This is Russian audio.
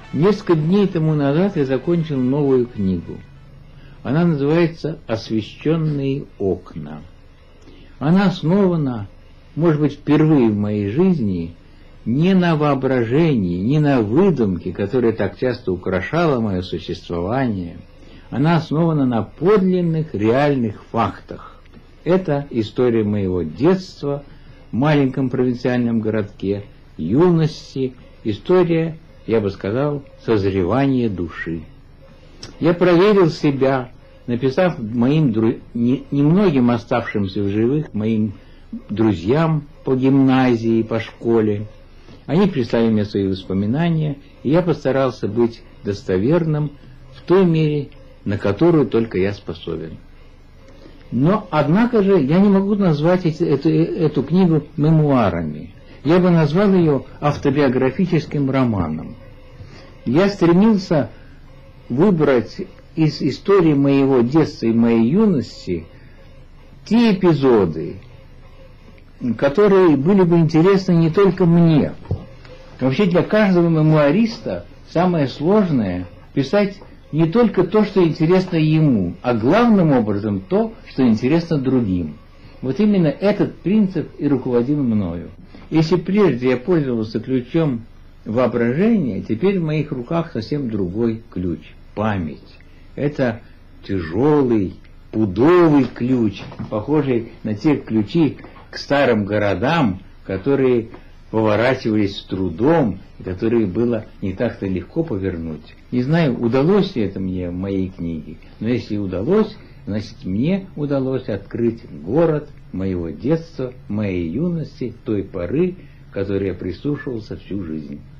Несколько дней тому назад я закончил новую книгу. Она называется «Освещенные окна». Она основана, может быть, впервые в моей жизни, не на воображении, не на выдумке, которая так часто украшала мое существование. Она основана на подлинных, реальных фактах. Это история моего детства в маленьком провинциальном городке, юности, история, я бы сказал, созревания души. Я проверил себя, написав моим немногим оставшимся в живых, моим друзьям по гимназии, по школе. Они прислали мне свои воспоминания, и я постарался быть достоверным в той мере, на которую только я способен. Но, однако же, я не могу назвать эту книгу мемуарами. Я бы назвал ее автобиографическим романом. Я стремился выбрать из истории моего детства и моей юности те эпизоды, которые были бы интересны не только мне. Вообще для каждого мемуариста самое сложное — писать не только то, что интересно ему, а главным образом то, что интересно другим. Вот именно этот принцип и руководил мною. Если прежде я пользовался ключом воображения, теперь в моих руках совсем другой ключ — память. Это тяжелый, пудовый ключ, похожий на те ключи к старым городам, которые поворачивались с трудом, и которые было не так-то легко повернуть. Не знаю, удалось ли это мне в моей книге, но если удалось, значит, мне удалось открыть город моего детства, моей юности, той поры, к которой я прислушивался всю жизнь.